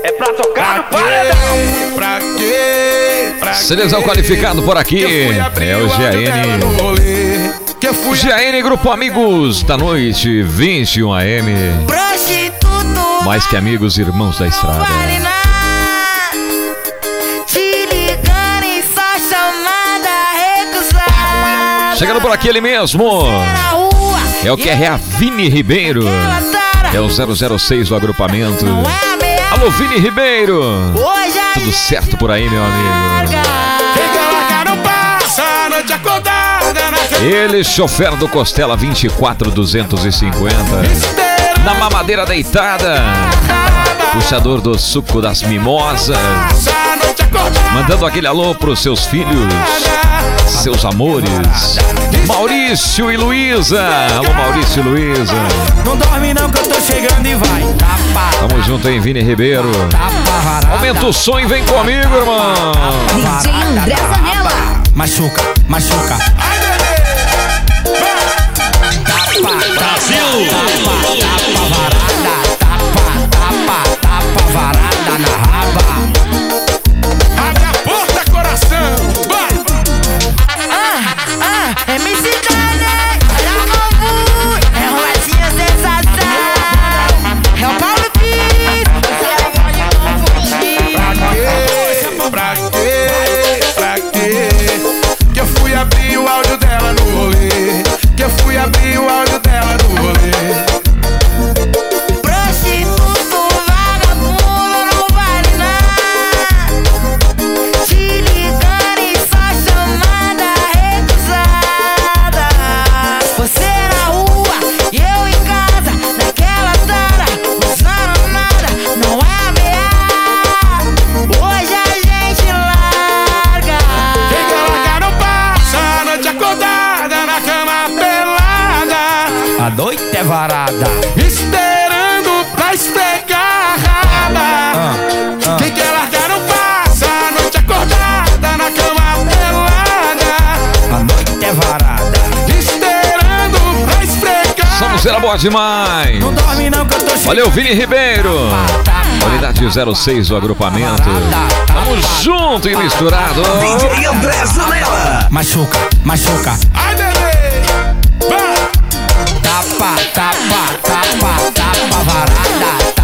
É pra tocar no paredão. Pra quê? Seleção qualificado por aqui. É o GAN. GAN Grupo Amigos da Noite, 21 AM. Mais que amigos, irmãos da estrada. Chegando por aqui ele mesmo. É o que é a Vini Ribeiro. É o 006 do agrupamento. Alô, Vini Ribeiro. Tudo certo por aí, meu amigo. Ele, chofer do Costela 24250. Na mamadeira deitada. Puxador do suco das mimosas. Mandando aquele alô pros seus filhos, seus amores, Maurício e Luísa. Alô, Maurício e Luísa. Não dorme não que eu tô chegando e vai. Tamo junto, hein, Vini Ribeiro. Aumenta o som e vem comigo, irmão. DJ André Zanella. Machuca, machuca. Brasil. Tapa varada, tapa varada na raba. Abre a porta, coração. MC Johnny, olha o novo. É o Latinha Sensação. É o Paulo Pires. Pra quê? Que eu fui abrir o áudio dela no rolê. Que eu fui abrir o áudio dela no rolê. Prostituto, vagabundo, não vale nada. Te ligando e só chamada recusada. Você na rua e eu em casa, naquela tara, usando nada, não é ameaça. Hoje a gente larga. Quem quer largar não passa a noite acordada na cama pelada. A noite é varada, esperando pra esfregar a raba. Quem quer largar não passa a noite acordada na cama pelada. A noite é varada, esperando pra esfregar. Somos era boa demais. Não dorme não que eu tô chegando. Valeu, Vini Ribeiro. Unidade 06 do agrupamento. Tamo junto e misturado. DJ André Zanella. Machuca, machuca. Ai, bebê. Tapa varada.